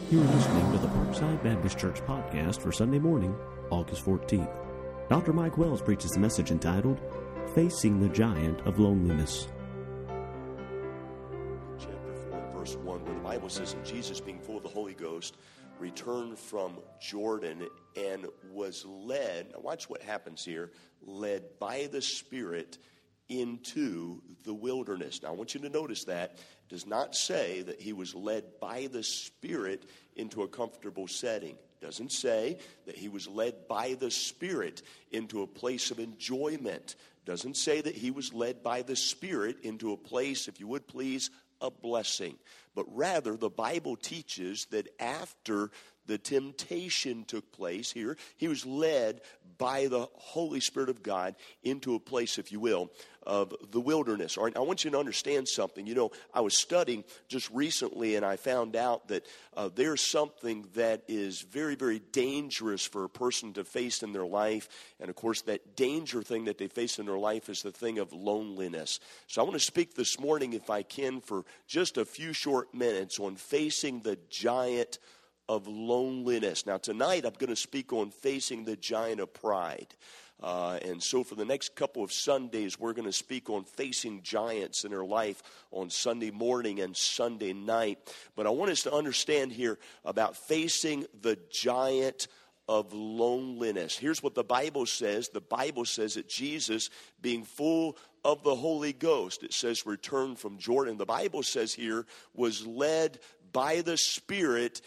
You're listening to the Parkside Baptist Church podcast for Sunday morning, August 14th. Dr. Mike Wells preaches a message entitled, Facing the Giant of Loneliness. Chapter 4, verse 1, where the Bible says, and Jesus, being full of the Holy Ghost, returned from Jordan and was led, now watch what happens here, led by the Spirit into the wilderness. Now I want you to notice that. It does not say that he was led by the Spirit into a comfortable setting. It doesn't say that he was led by the Spirit into a place of enjoyment. It doesn't say that he was led by the Spirit into a place, if you would please, of blessing. But rather, the Bible teaches that after the temptation took place here, he was led by the Holy Spirit of God into a place, if you will, of the wilderness. All right, I want you to understand something. You know, I was studying just recently, and I found out that there's something that is very, very dangerous for a person to face in their life. And, of course, that danger thing that they face in their life is the thing of loneliness. So I want to speak this morning, if I can, for just a few short minutes on facing the giant of loneliness. Now, tonight I'm going to speak on facing the giant of pride. And so for the next couple of Sundays, we're going to speak on facing giants in our life on Sunday morning and Sunday night. But I want us to understand here about facing the giant of loneliness. Here's what the Bible says. The Bible says that Jesus, being full of the Holy Ghost, it says returned from Jordan. The Bible says here was led by the Spirit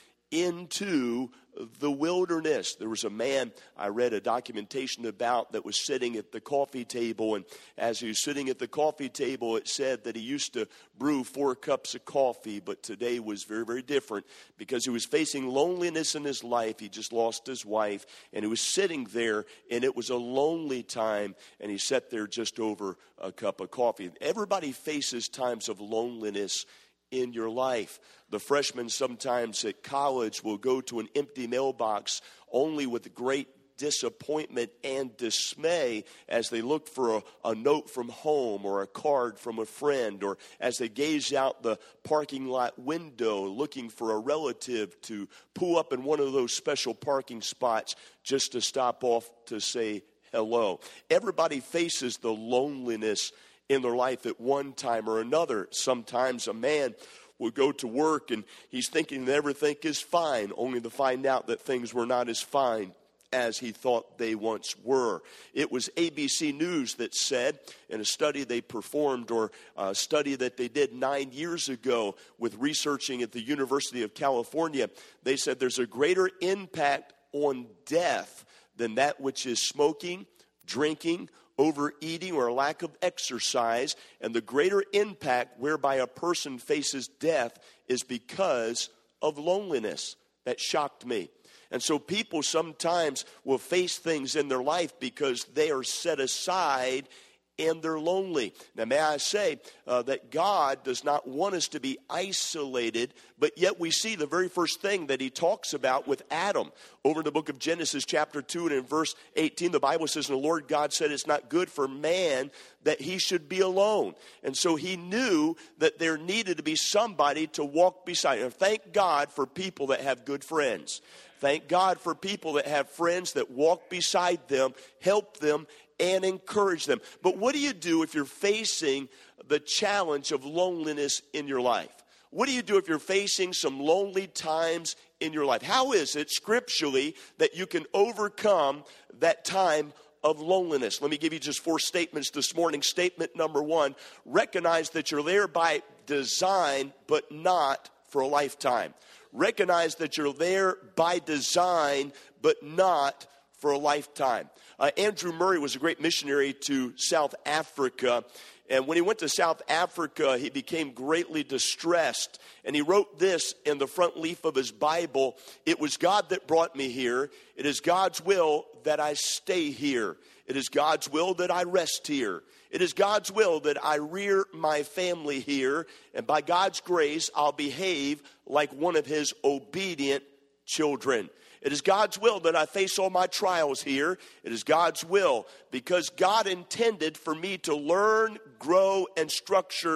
into the wilderness. There was a man I read a documentation about that was sitting at the coffee table, and as he was sitting at the coffee table, it said that he used to brew 4 cups of coffee, but today was very, very different because he was facing loneliness in his life. He just lost his wife, and he was sitting there, and it was a lonely time, and he sat there just over a cup of coffee. Everybody faces times of loneliness in your life. The freshmen sometimes at college will go to an empty mailbox only with great disappointment and dismay as they look for a note from home or a card from a friend, or as they gaze out the parking lot window looking for a relative to pull up in one of those special parking spots just to stop off to say hello. Everybody faces the loneliness in their life at one time or another. Sometimes a man will go to work and he's thinking that everything is fine, only to find out that things were not as fine as he thought they once were. It was ABC News that said, in a study they performed, or a study that they did 9 years ago with researching at the University of California, they said there's a greater impact on death than that which is smoking, drinking, overeating, or a lack of exercise, and the greater impact whereby a person faces death is because of loneliness. That shocked me. And so people sometimes will face things in their life because they are set aside and they're lonely. Now, may I say that God does not want us to be isolated, but yet we see the very first thing that he talks about with Adam. Over in the book of Genesis chapter 2 and in verse 18, the Bible says, and the Lord God said, it's not good for man that he should be alone. And so he knew that there needed to be somebody to walk beside him. Thank God for people that have good friends. Thank God for people that have friends that walk beside them, help them, and encourage them. But what do you do if you're facing the challenge of loneliness in your life? What do you do if you're facing some lonely times in your life? How is it scripturally that you can overcome that time of loneliness? Let me give you just 4 statements this morning. Statement number 1, recognize that you're there by design, but not for a lifetime. Recognize that you're there by design, but not for a lifetime. Andrew Murray was a great missionary to South Africa. And when he went to South Africa, he became greatly distressed. And he wrote this in the front leaf of his Bible: it was God that brought me here. It is God's will that I stay here. It is God's will that I rest here. It is God's will that I rear my family here. And by God's grace, I'll behave like one of his obedient children. It is God's will that I face all my trials here. It is God's will because God intended for me to learn, grow, and structure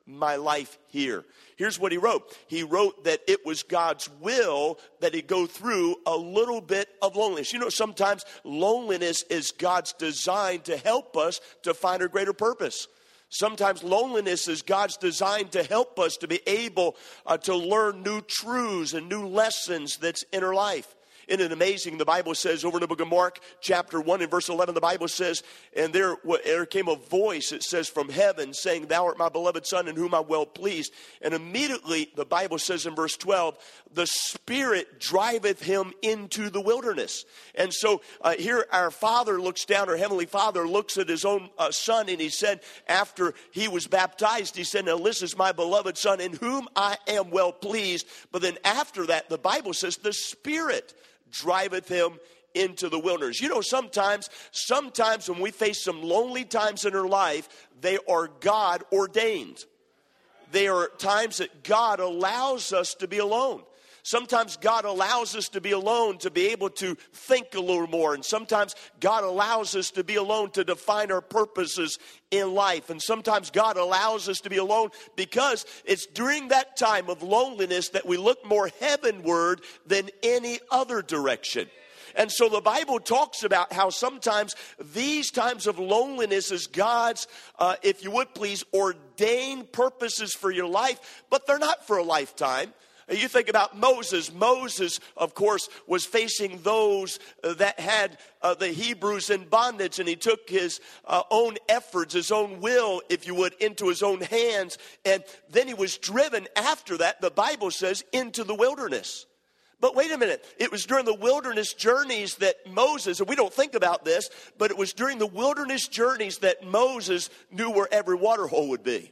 my life here. Here's what he wrote. He wrote that it was God's will that he go through a little bit of loneliness. You know, sometimes loneliness is God's design to help us to find a greater purpose. Sometimes loneliness is God's design to help us to be able to learn new truths and new lessons that's in our life. Isn't it amazing? The Bible says over in the book of Mark, chapter 1 and verse 11, the Bible says, and there came a voice, it says, from heaven, saying, thou art my beloved Son, in whom I'm well pleased. And immediately, the Bible says in verse 12, the Spirit driveth him into the wilderness. And so here our Father looks down, our Heavenly Father looks at his own Son, and he said, after he was baptized, he said, now this is my beloved Son, in whom I am well pleased. But then after that, the Bible says, the Spirit driveth him into the wilderness. You know, sometimes when we face some lonely times in our life, they are God ordained. They are times that God allows us to be alone. Sometimes God allows us to be alone to be able to think a little more. And sometimes God allows us to be alone to define our purposes in life. And sometimes God allows us to be alone because it's during that time of loneliness that we look more heavenward than any other direction. And so the Bible talks about how sometimes these times of loneliness is God's, if you would please, ordained purposes for your life, but they're not for a lifetime. You think about Moses. Moses, of course, was facing those that had the Hebrews in bondage, and he took his own efforts, his own will, if you would, into his own hands. And then he was driven after that, the Bible says, into the wilderness. But wait a minute, it was during the wilderness journeys that Moses, and we don't think about this, but it was during the wilderness journeys that Moses knew where every water hole would be.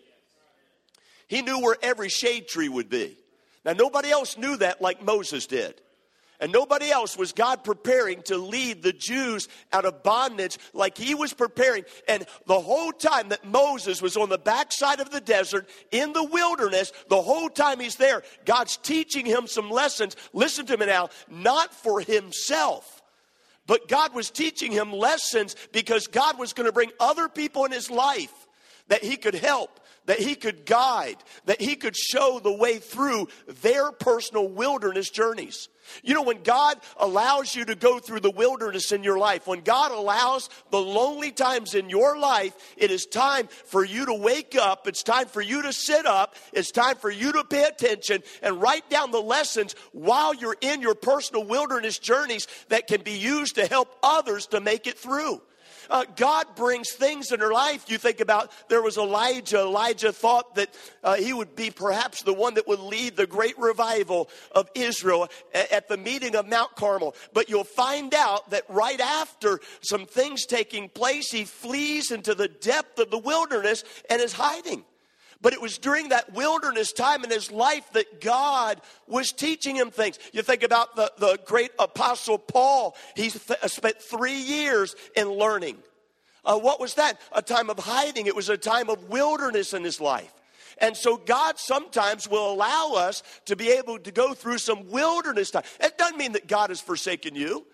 He knew where every shade tree would be. Now, nobody else knew that like Moses did. And nobody else was God preparing to lead the Jews out of bondage like he was preparing. And the whole time that Moses was on the backside of the desert in the wilderness, the whole time he's there, God's teaching him some lessons. Listen to me now, not for himself, but God was teaching him lessons because God was going to bring other people in his life that he could help, that he could guide, that he could show the way through their personal wilderness journeys. You know, when God allows you to go through the wilderness in your life, when God allows the lonely times in your life, it is time for you to wake up. It's time for you to sit up. It's time for you to pay attention and write down the lessons while you're in your personal wilderness journeys that can be used to help others to make it through. God brings things in her life. You think about, there was Elijah. Elijah thought that he would be perhaps the one that would lead the great revival of Israel at the meeting of Mount Carmel. But you'll find out that right after some things taking place, he flees into the depth of the wilderness and is hiding. But it was during that wilderness time in his life that God was teaching him things. You think about the great apostle Paul. He spent 3 years in learning. What was that? A time of hiding. It was a time of wilderness in his life. And so God sometimes will allow us to be able to go through some wilderness time. It doesn't mean that God has forsaken you.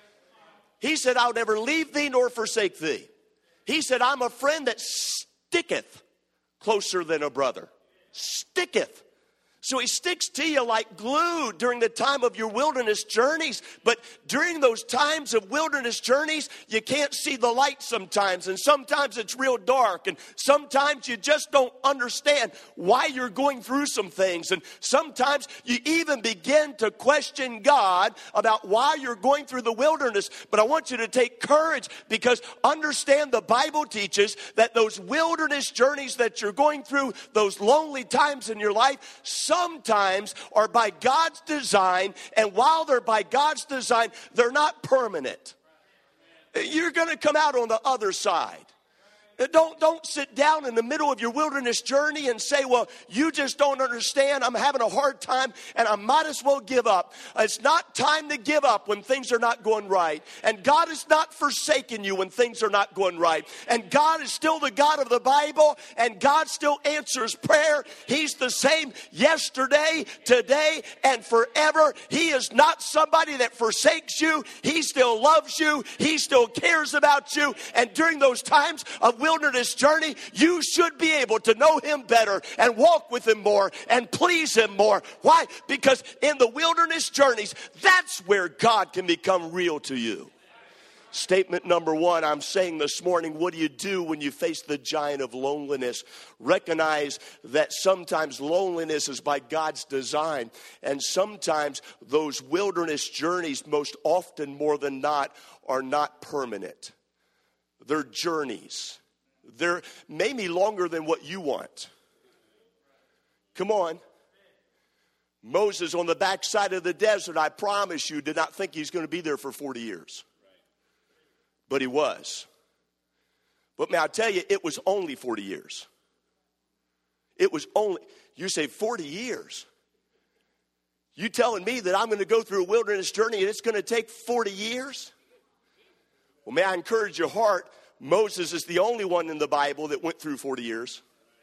He said, I'll never leave thee nor forsake thee. He said, I'm a friend that sticketh closer than a brother. Sticketh. So he sticks to you like glue during the time of your wilderness journeys. But during those times of wilderness journeys, you can't see the light sometimes. And sometimes it's real dark. And sometimes you just don't understand why you're going through some things. And sometimes you even begin to question God about why you're going through the wilderness. But I want you to take courage, because understand the Bible teaches that those wilderness journeys that you're going through, those lonely times in your life, sometimes are by God's design, and while they're by God's design, they're not permanent. You're going to come out on the other side. Don't sit down in the middle of your wilderness journey and say, well, you just don't understand. I'm having a hard time and I might as well give up. It's not time to give up when things are not going right. And God has not forsaken you when things are not going right. And God is still the God of the Bible, and God still answers prayer. He's the same yesterday, today, and forever. He is not somebody that forsakes you. He still loves you. He still cares about you. And during those times of wilderness journey, you should be able to know him better and walk with him more and please him more. Why? Because in the wilderness journeys, that's where God can become real to you. Statement number one, I'm saying this morning, what do you do when you face the giant of loneliness? Recognize that sometimes loneliness is by God's design. And sometimes those wilderness journeys, most often more than not, are not permanent. They're journeys. They're maybe longer than what you want. Come on. Moses on the backside of the desert, I promise you, did not think he's going to be there for 40 years. But he was. But may I tell you, it was only 40 years. It was only, you say 40 years. You telling me that I'm going to go through a wilderness journey and it's going to take 40 years? Well, may I encourage your heart, Moses is the only one in the Bible that went through 40 years.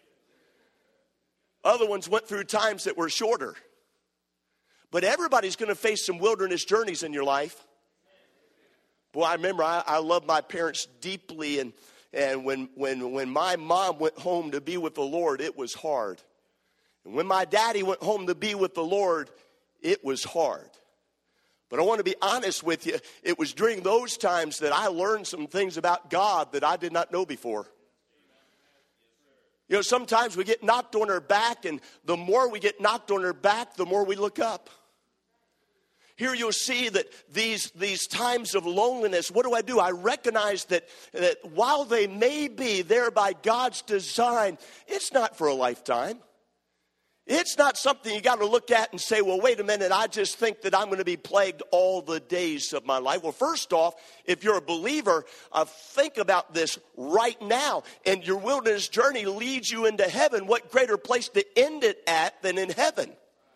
Other ones went through times that were shorter. But everybody's going to face some wilderness journeys in your life. Boy, I remember I loved my parents deeply, and when my mom went home to be with the Lord, it was hard. And when my daddy went home to be with the Lord, it was hard. But I want to be honest with you, it was during those times that I learned some things about God that I did not know before. You know, sometimes we get knocked on our back, and the more we get knocked on our back, the more we look up. Here you'll see that these times of loneliness, what do? I recognize that while they may be there by God's design, it's not for a lifetime. It's not something you got to look at and say, well, wait a minute, I just think that I'm going to be plagued all the days of my life. Well, first off, if you're a believer, think about this right now. And your wilderness journey leads you into heaven. What greater place to end it at than in heaven?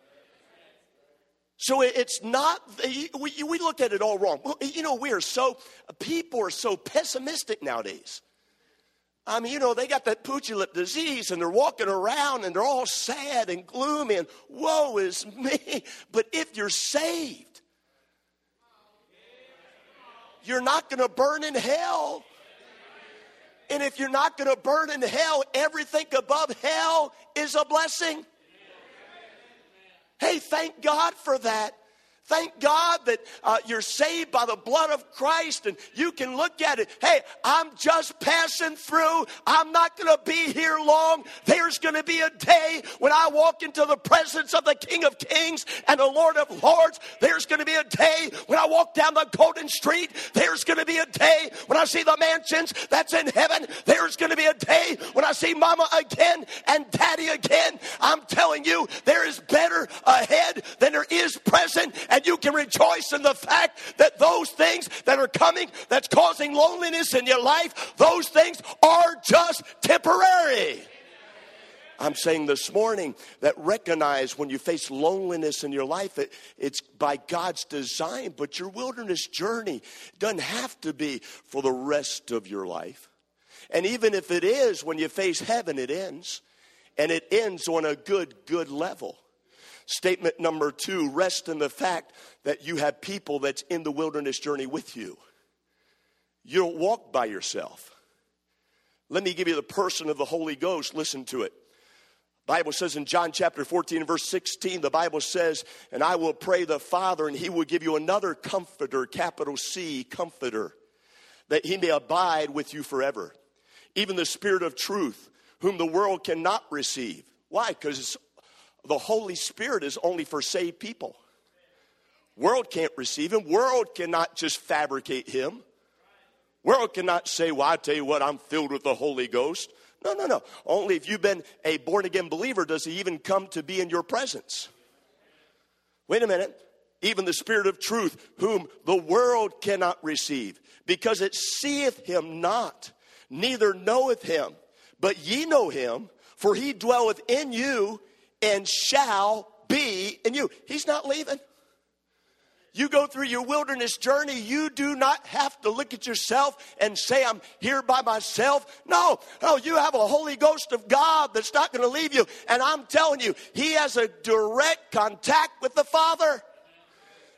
So it's not, we look at it all wrong. Well, you know, people are so pessimistic nowadays. I mean, you know, they got that poochy lip disease and they're walking around and they're all sad and gloomy and woe is me. But if you're saved, you're not going to burn in hell. And if you're not going to burn in hell, everything above hell is a blessing. Hey, thank God for that. Thank God that you're saved by the blood of Christ and you can look at it. Hey, I'm just passing through. I'm not going to be here long. There's going to be a day when I walk into the presence of the King of Kings and the Lord of Lords. There's going to be a day when I walk down the golden street. There's going to be a day when I see the mansions that's in heaven. There's going to be a day when I see mama again and daddy again. I'm telling you, there is better ahead than there is present. And you can rejoice in the fact that those things that are coming, that's causing loneliness in your life, those things are just temporary. I'm saying this morning that recognize when you face loneliness in your life, it's by God's design, but your wilderness journey doesn't have to be for the rest of your life. And even if it is, when you face heaven, it ends. And it ends on a good level. Statement number 2, rest in the fact that you have people that's in the wilderness journey with you. You don't walk by yourself. Let me give you the person of the Holy Ghost. Listen to it. The Bible says in John chapter 14 and verse 16, the Bible says, and I will pray the Father and he will give you another comforter, capital C, comforter, that he may abide with you forever. Even the Spirit of truth, whom the world cannot receive. Why? Because the Holy Spirit is only for saved people. World can't receive him. World cannot just fabricate him. World cannot say, well, I tell you what, I'm filled with the Holy Ghost. No. Only if you've been a born-again believer does he even come to be in your presence. Wait a minute. Even the Spirit of truth, whom the world cannot receive, because it seeth him not, neither knoweth him. But ye know him, for he dwelleth in you, and shall be in you. He's not leaving. You go through your wilderness journey, you do not have to look at yourself and say, I'm here by myself. No, you have a Holy Ghost of God that's not going to leave you. And I'm telling you, he has a direct contact with the Father.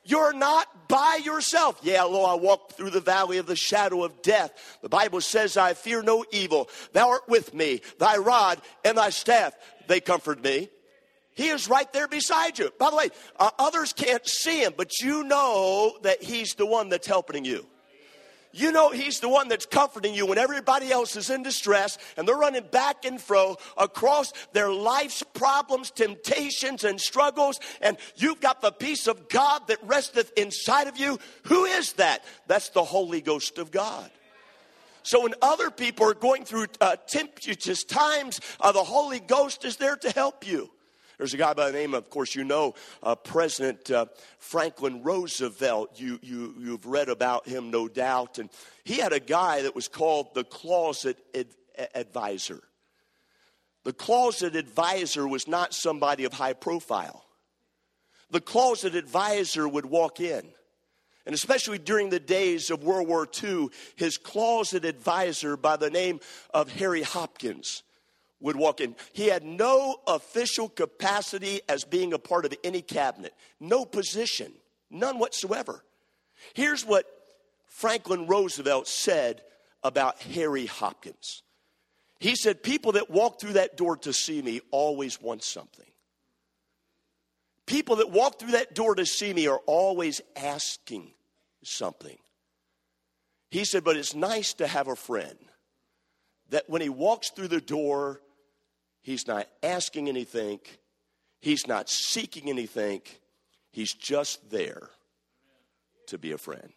You're not by yourself. Yeah, though I walk through the valley of the shadow of death, the Bible says, I fear no evil. Thou art with me. Thy rod and thy staff, they comfort me. He is right there beside you. By the way, others can't see him, but you know that he's the one that's helping you. You know he's the one that's comforting you when everybody else is in distress and they're running back and fro across their life's problems, temptations, and struggles. And you've got the peace of God that resteth inside of you. Who is that? That's the Holy Ghost of God. So when other people are going through tempestuous times, the Holy Ghost is there to help you. There's a guy by the name of course, you know, President Franklin Roosevelt. You've read about him, no doubt. And he had a guy that was called the closet advisor. The closet advisor was not somebody of high profile. The closet advisor would walk in. And especially during the days of World War II, his closet advisor by the name of Harry Hopkins would walk in. He had no official capacity as being a part of any cabinet. No position. None whatsoever. Here's what Franklin Roosevelt said about Harry Hopkins. He said, people that walk through that door to see me always want something. People that walk through that door to see me are always asking something. He said, but it's nice to have a friend that when he walks through the door, he's not asking anything. He's not seeking anything. He's just there to be a friend.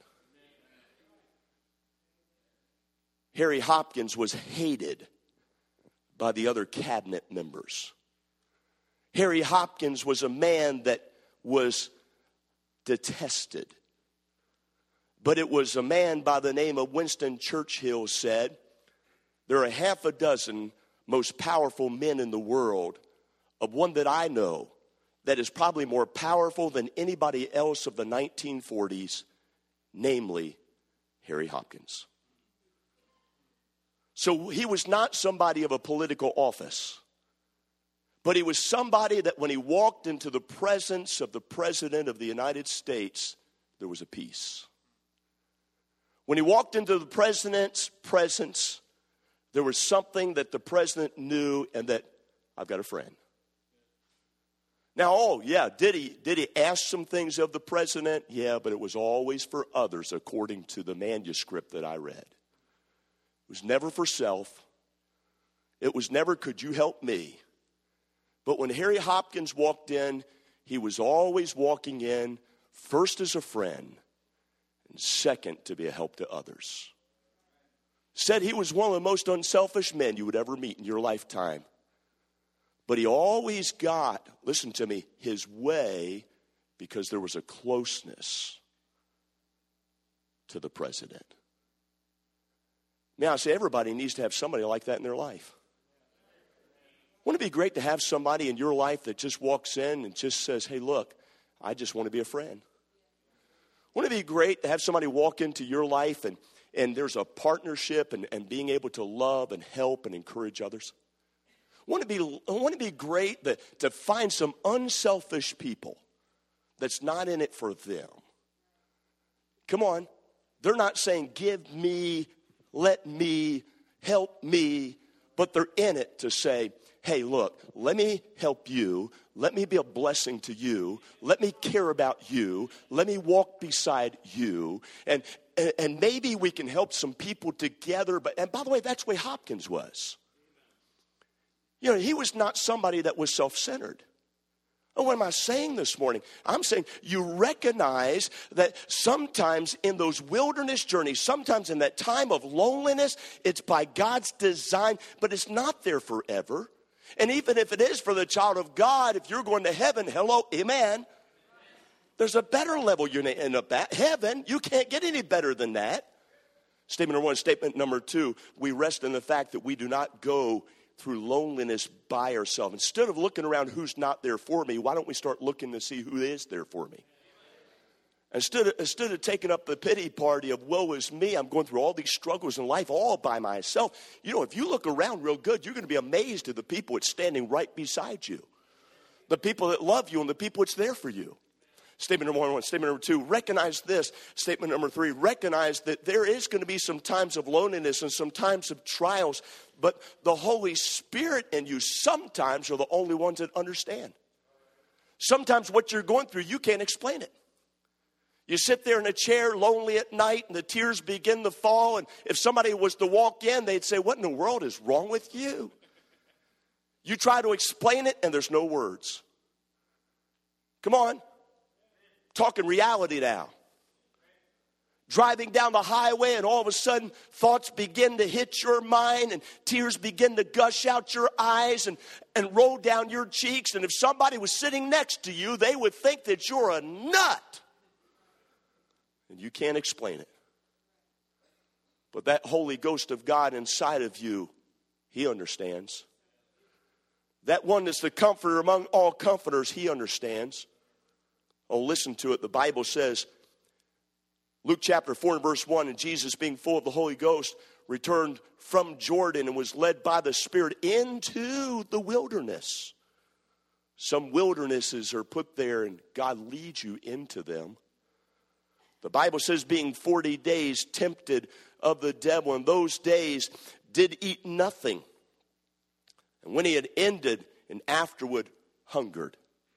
Harry Hopkins was hated by the other cabinet members. Harry Hopkins was a man that was detested. But it was a man by the name of Winston Churchill said, there are half a dozen most powerful men in the world, of one that I know that is probably more powerful than anybody else of the 1940s, namely Harry Hopkins. So he was not somebody of a political office, but he was somebody that when he walked into the presence of the President of the United States, there was a peace. When he walked into the President's presence, there was something that the President knew, and that I've got a friend. Now, did he ask some things of the President? Yeah, but it was always for others according to the manuscript that I read. It was never for self. It was never, could you help me? But when Harry Hopkins walked in, he was always walking in first as a friend and second to be a help to others. Said he was one of the most unselfish men you would ever meet in your lifetime. But he always got, listen to me, his way because there was a closeness to the President. Now, I say everybody needs to have somebody like that in their life. Wouldn't it be great to have somebody in your life that just walks in and just says, hey, look, I just want to be a friend? Wouldn't it be great to have somebody walk into your life and there's a partnership and being able to love and help and encourage others? Wouldn't it be great to find some unselfish people that's not in it for them? Come on. They're not saying, give me, let me, help me, but they're in it to say, hey, look, let me help you. Let me be a blessing to you. Let me care about you. Let me walk beside you. And maybe we can help some people together. And by the way, that's the way Hopkins was. You know, he was not somebody that was self-centered. Oh, what am I saying this morning? I'm saying you recognize that sometimes in those wilderness journeys, sometimes in that time of loneliness, it's by God's design, but it's not there forever. And even if it is for the child of God, if you're going to heaven, hello, amen. There's a better level you're in heaven. You can't get any better than that. Statement number one. Statement number two, we rest in the fact that we do not go through loneliness by ourselves. Instead of looking around who's not there for me, why don't we start looking to see who is there for me? Instead of taking up the pity party of woe is me, I'm going through all these struggles in life all by myself. You know, if you look around real good, you're going to be amazed at the people that's standing right beside you. The people that love you and the people that's there for you. Statement number 1. Statement number 2, recognize this. Statement number 3, recognize that there is going to be some times of loneliness and some times of trials, but the Holy Spirit and you sometimes are the only ones that understand. Sometimes what you're going through, you can't explain it. You sit there in a chair lonely at night and the tears begin to fall, and if somebody was to walk in, they'd say, what in the world is wrong with you? You try to explain it and there's no words. Come on. Talking reality now. Driving down the highway and all of a sudden thoughts begin to hit your mind and tears begin to gush out your eyes and roll down your cheeks. And if somebody was sitting next to you, they would think that you're a nut. And you can't explain it. But that Holy Ghost of God inside of you, He understands. That one that's the comforter among all comforters, He understands. Oh, listen to it. The Bible says, Luke chapter 4 and verse 1, and Jesus, being full of the Holy Ghost, returned from Jordan and was led by the Spirit into the wilderness. Some wildernesses are put there and God leads you into them. The Bible says, being 40 days tempted of the devil, and those days did eat nothing. And when he had ended, and afterward hungered.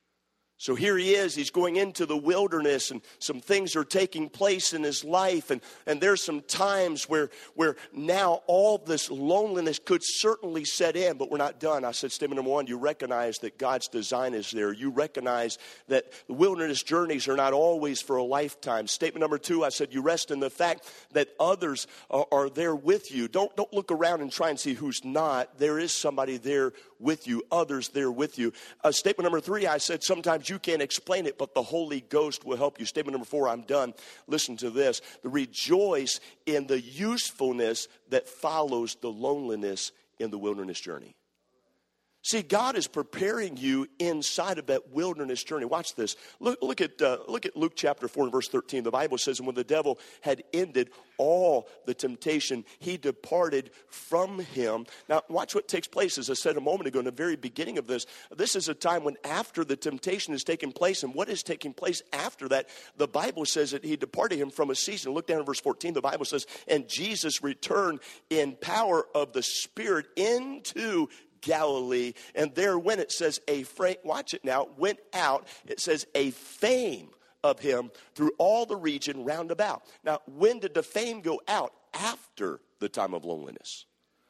So here he is, he's going into the wilderness and some things are taking place in his life. And there's some times where now all this loneliness could certainly set in, but we're not done. I said, statement number 1, you recognize that God's design is there. You recognize that the wilderness journeys are not always for a lifetime. Statement number 2, I said, you rest in the fact that others are there with you. Don't look around and try and see who's not. There is somebody there with you, others there with you. Statement number 3, I said, sometimes you can't explain it, but the Holy Ghost will help you. Statement number 4, I'm done. Listen to this. Rejoice in the usefulness that follows the loneliness in the wilderness journey. See, God is preparing you inside of that wilderness journey. Watch this. Look at Luke chapter 4 and verse 13. The Bible says, and when the devil had ended all the temptation, he departed from him. Now, watch what takes place. As I said a moment ago in the very beginning of this, this is a time when after the temptation has taken place, and what is taking place after that, the Bible says that he departed him from a season. Look down at verse 14. The Bible says, and Jesus returned in power of the Spirit into Galilee, and there went, it says, watch it now, went out, it says, a fame of him through all the region round about. Now, when did the fame go out? After the time of loneliness.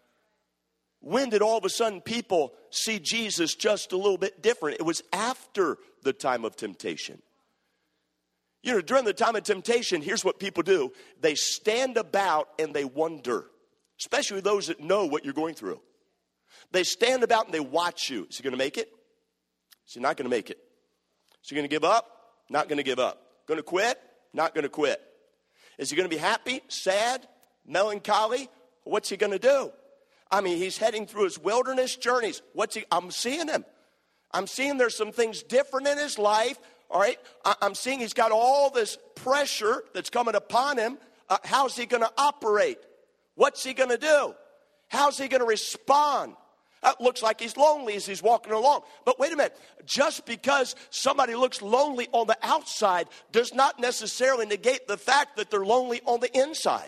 When did all of a sudden people see Jesus just a little bit different? It was after the time of temptation. You know, during the time of temptation, here's what people do. They stand about and they wonder, especially those that know what you're going through. They stand about and they watch you. Is he going to make it? Is he not going to make it? Is he going to give up? Not going to give up. Going to quit? Not going to quit. Is he going to be happy, sad, melancholy? What's he going to do? I mean, he's heading through his wilderness journeys. I'm seeing him. I'm seeing there's some things different in his life. All right. I'm seeing he's got all this pressure that's coming upon him. How's he going to operate? What's he going to do? How's he going to respond? It looks like he's lonely as he's walking along. But wait a minute. Just because somebody looks lonely on the outside does not necessarily negate the fact that they're lonely on the inside.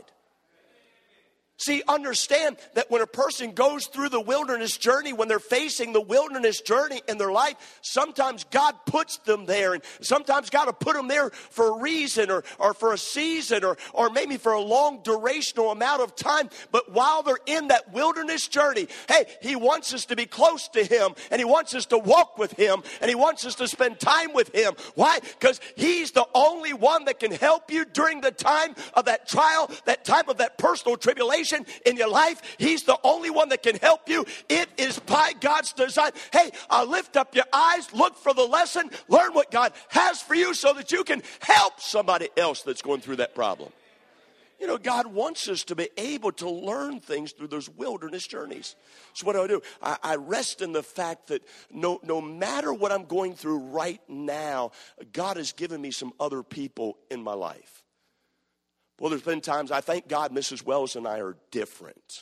See, understand that when a person goes through the wilderness journey, when they're facing the wilderness journey in their life, sometimes God puts them there, and sometimes God will put them there for a reason or for a season or maybe for a long durational amount of time. But while they're in that wilderness journey, hey, he wants us to be close to him, and he wants us to walk with him, and he wants us to spend time with him. Why? Because he's the only one that can help you during the time of that trial, that time of that personal tribulation in your life. He's the only one that can help you. It is by God's design. Hey, lift up your eyes, look for the lesson, learn what God has for you so that you can help somebody else that's going through that problem. You know, God wants us to be able to learn things through those wilderness journeys. So what do? I rest in the fact that no matter what I'm going through right now, God has given me some other people in my life. Well, there's been times, I thank God Mrs. Wells and I are different.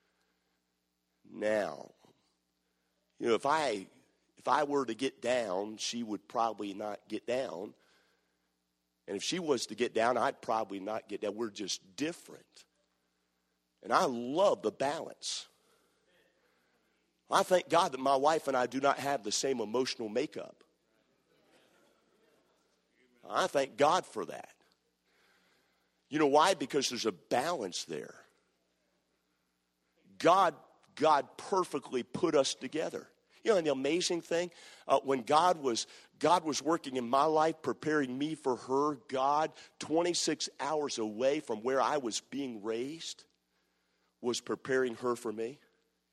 Now, you know, if I were to get down, she would probably not get down. And if she was to get down, I'd probably not get down. We're just different. And I love the balance. I thank God that my wife and I do not have the same emotional makeup. I thank God for that. You know why? Because there's a balance there. God perfectly put us together. You know, the amazing thing, when God was working in my life, preparing me for her, God, 26 hours away from where I was being raised, was preparing her for me.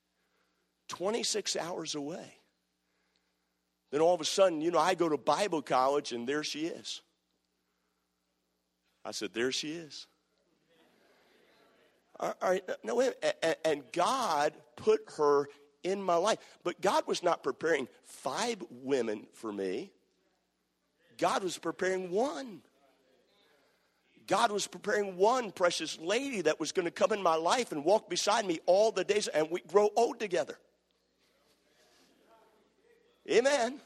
26 hours away. Then all of a sudden, you know, I go to Bible college and there she is. I said, there she is. All right, no, wait, and God put her in my life. But God was not preparing 5 women for me. God was preparing one. God was preparing one precious lady that was going to come in my life and walk beside me all the days, and we grow old together. Amen.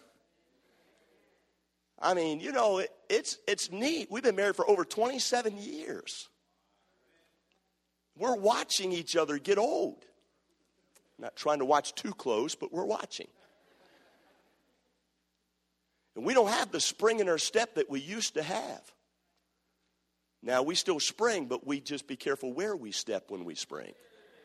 I mean, you know, it's neat. We've been married for over 27 years. We're watching each other get old. Not trying to watch too close, but we're watching. And we don't have the spring in our step that we used to have. Now, we still spring, but we just be careful where we step when we spring.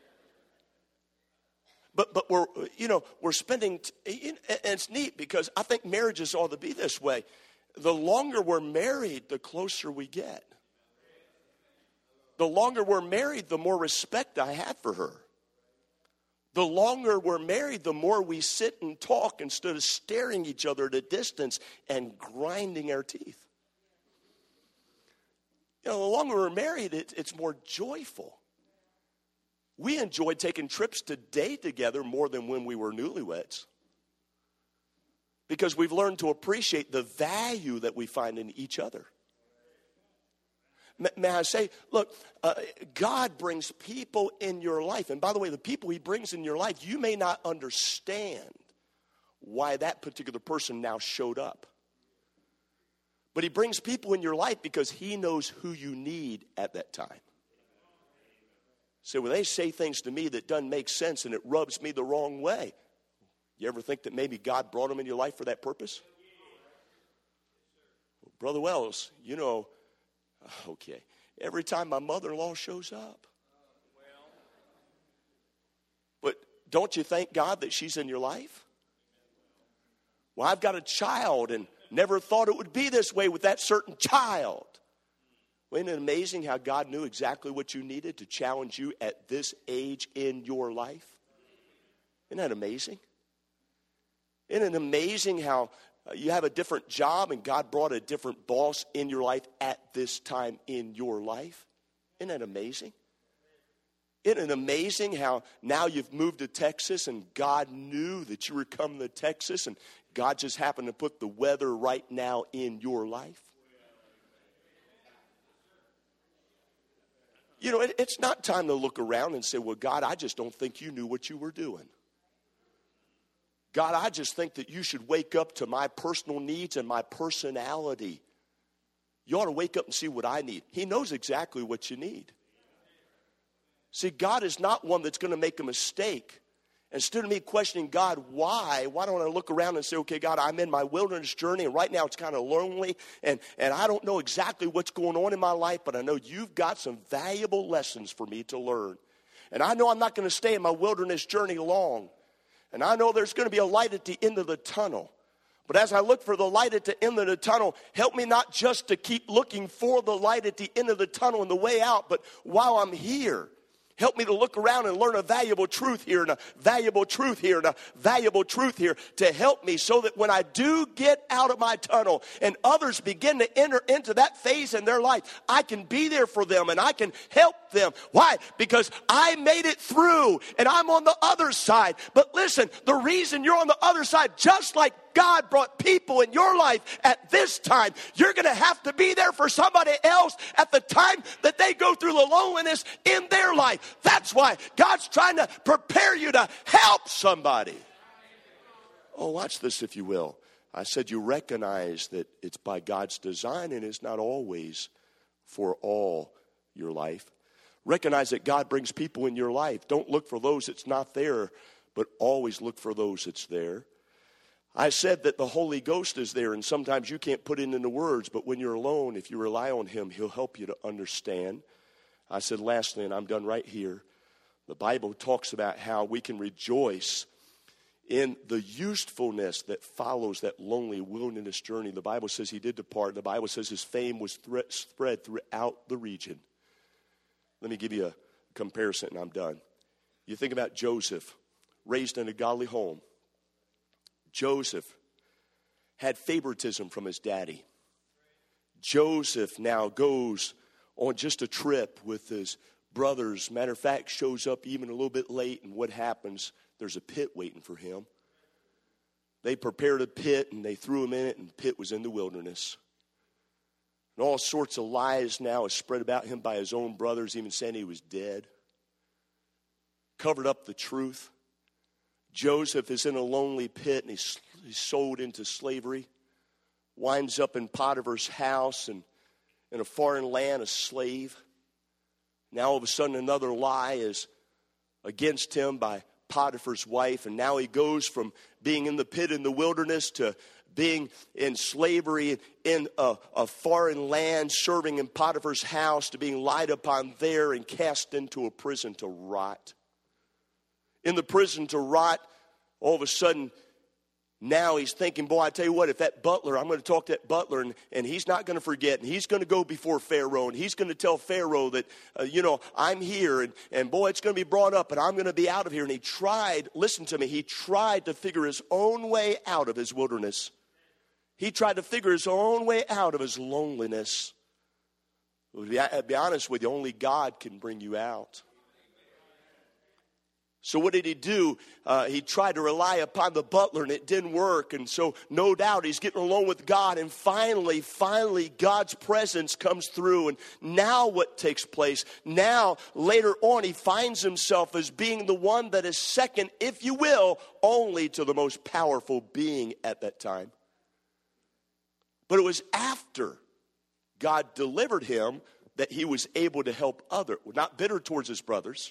But we're spending, and it's neat because I think marriages ought to be this way. The longer we're married, the closer we get. The longer we're married, the more respect I have for her. The longer we're married, the more we sit and talk instead of staring each other at a distance and grinding our teeth. You know, the longer we're married, it's more joyful. We enjoyed taking trips to date together more than when we were newlyweds. Because we've learned to appreciate the value that we find in each other. May I say, look, God brings people in your life. And by the way, the people he brings in your life, you may not understand why that particular person now showed up. But he brings people in your life because he knows who you need at that time. So when they say things to me that doesn't make sense and it rubs me the wrong way, you ever think that maybe God brought them in your life for that purpose? Well, Brother Wells, you know, okay, every time my mother-in-law shows up. But don't you thank God that she's in your life? Well, I've got a child and never thought it would be this way with that certain child. Well, isn't it amazing how God knew exactly what you needed to challenge you at this age in your life? Isn't that amazing? Isn't it amazing how you have a different job and God brought a different boss in your life at this time in your life? Isn't that amazing? Isn't it amazing how now you've moved to Texas and God knew that you were coming to Texas and God just happened to put the weather right now in your life? You know, it's not time to look around and say, well, God, I just don't think you knew what you were doing. God, I just think that you should wake up to my personal needs and my personality. You ought to wake up and see what I need. He knows exactly what you need. See, God is not one that's going to make a mistake. Instead of me questioning God, why don't I look around and say, okay, God, I'm in my wilderness journey, and right now it's kind of lonely, and I don't know exactly what's going on in my life, but I know you've got some valuable lessons for me to learn. And I know I'm not going to stay in my wilderness journey long. And I know there's going to be a light at the end of the tunnel. But as I look for the light at the end of the tunnel, help me not just to keep looking for the light at the end of the tunnel and the way out, but while I'm here, help me to look around and learn a valuable truth here and a valuable truth here and a valuable truth here to help me so that when I do get out of my tunnel and others begin to enter into that phase in their life, I can be there for them and I can help them. Why? Because I made it through and I'm on the other side. But listen, the reason you're on the other side, just like God brought people in your life at this time, you're going to have to be there for somebody else at the time that they go through the loneliness in their life. That's why God's trying to prepare you to help somebody. Oh, watch this if you will. I said you recognize that it's by God's design and it's not always for all your life. Recognize that God brings people in your life. Don't look for those that's not there, but always look for those that's there. I said that the Holy Ghost is there, and sometimes you can't put it into words, but when you're alone, if you rely on him, he'll help you to understand. I said lastly, and I'm done right here, the Bible talks about how we can rejoice in the usefulness that follows that lonely wilderness journey. The Bible says he did depart. The Bible says his fame was spread throughout the region. Let me give you a comparison, and I'm done. You think about Joseph, raised in a godly home. Joseph had favoritism from his daddy. Joseph now goes on just a trip with his brothers. Matter of fact, shows up even a little bit late, and what happens? There's a pit waiting for him. They prepared a pit, and they threw him in it, and the pit was in the wilderness. And all sorts of lies now are spread about him by his own brothers, even saying he was dead. Covered up the truth. Joseph is in a lonely pit, and he's sold into slavery. Winds up in Potiphar's house and in a foreign land, a slave. Now all of a sudden another lie is against him by Potiphar's wife, and now he goes from being in the pit in the wilderness to being in slavery in a foreign land, serving in Potiphar's house, to being lied upon there and cast into a prison to rot. In the prison to rot, all of a sudden, now he's thinking, boy, I tell you what, if that butler, I'm going to talk to that butler, and he's not going to forget, and he's going to go before Pharaoh, and he's going to tell Pharaoh that, I'm here, and boy, it's going to be brought up, and I'm going to be out of here. And he tried, listen to me, he tried to figure his own way out of his wilderness. He tried to figure his own way out of his loneliness. To be honest with you, only God can bring you out. So what did he do? He tried to rely upon the butler, and it didn't work. And so no doubt he's getting alone with God. And finally, God's presence comes through. And now what takes place? Now, later on, he finds himself as being the one that is second, if you will, only to the most powerful being at that time. But it was after God delivered him that he was able to help others. Not bitter towards his brothers.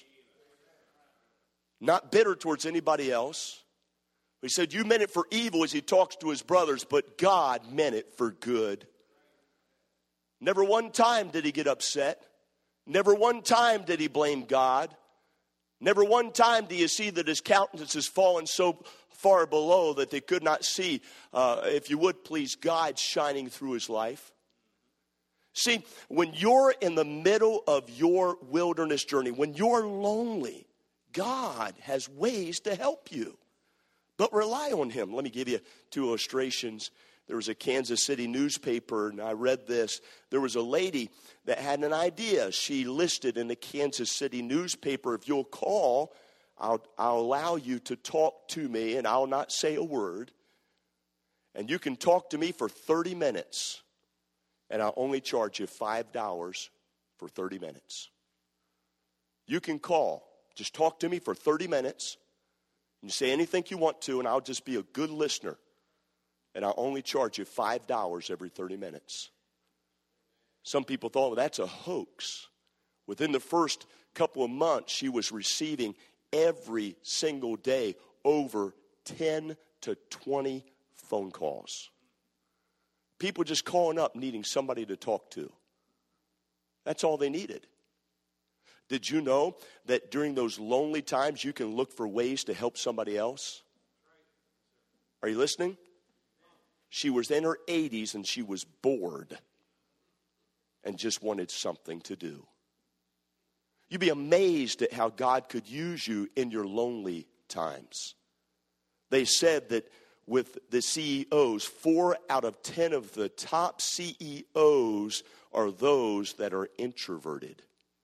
Not bitter towards anybody else. He said, you meant it for evil, as he talks to his brothers, but God meant it for good. Never one time did he get upset. Never one time did he blame God. Never one time do you see that his countenance has fallen so far below that they could not see, if you would please, God shining through his life. See, when you're in the middle of your wilderness journey, when you're lonely, God has ways to help you, but rely on him. Let me give you two illustrations. There was a Kansas City newspaper, and I read this. There was a lady that had an idea. She listed in the Kansas City newspaper, if you'll call, I'll allow you to talk to me, and I'll not say a word. And you can talk to me for 30 minutes, and I'll only charge you $5 for 30 minutes. You can call. Just talk to me for 30 minutes. You say anything you want to, and I'll just be a good listener. And I'll only charge you $5 every 30 minutes. Some people thought, well, that's a hoax. Within the first couple of months, she was receiving every single day over 10 to 20 phone calls. People just calling up needing somebody to talk to. That's all they needed. Did you know that during those lonely times you can look for ways to help somebody else? Are you listening? She was in her 80s and she was bored and just wanted something to do. You'd be amazed at how God could use you in your lonely times. They said that with the CEOs, 4 out of 10 of the top CEOs are those that are introverted.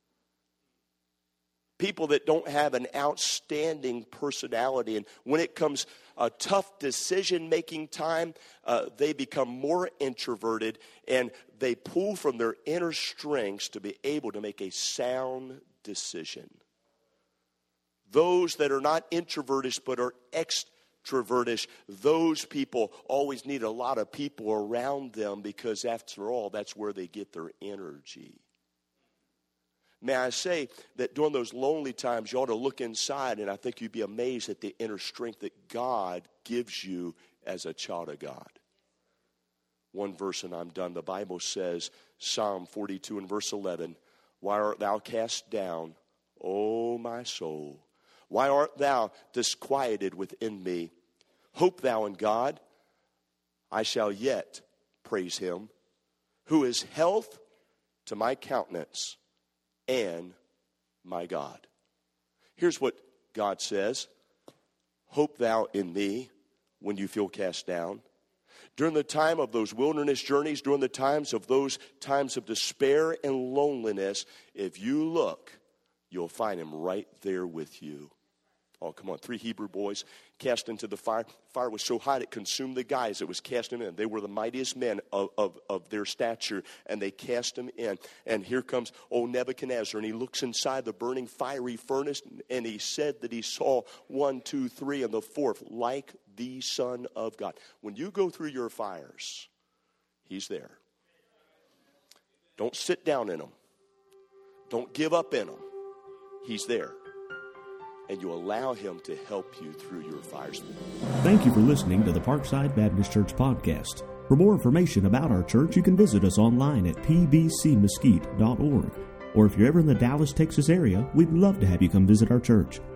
People that don't have an outstanding personality. And when it comes a tough decision-making time, they become more introverted, and they pull from their inner strengths to be able to make a sound decision. Those that are not introverted but are introvertish, those people always need a lot of people around them because, after all, that's where they get their energy. May I say that during those lonely times, you ought to look inside, and I think you'd be amazed at the inner strength that God gives you as a child of God. One verse and I'm done. The Bible says, Psalm 42 and verse 11, "Why art thou cast down, O my soul? Why art thou disquieted within me? Hope thou in God. I shall yet praise him, who is health to my countenance and my God." Here's what God says. Hope thou in me when you feel cast down. During the time of those wilderness journeys, during the times of those times of despair and loneliness, if you look, you'll find him right there with you. Oh, come on. 3 Hebrew boys cast into the fire. Fire was so hot it consumed the guys that was casting them in. They were the mightiest men of their stature, and they cast them in. And here comes old Nebuchadnezzar, and he looks inside the burning fiery furnace, and he said that he saw 1, 2, 3, and the 4th, like the Son of God. When you go through your fires, he's there. Don't sit down in them. Don't give up in them. He's there. And you allow him to help you through your fires. Thank you for listening to the Parkside Baptist Church podcast. For more information about our church, you can visit us online at pbcmesquite.org. Or if you're ever in the Dallas, Texas area, we'd love to have you come visit our church.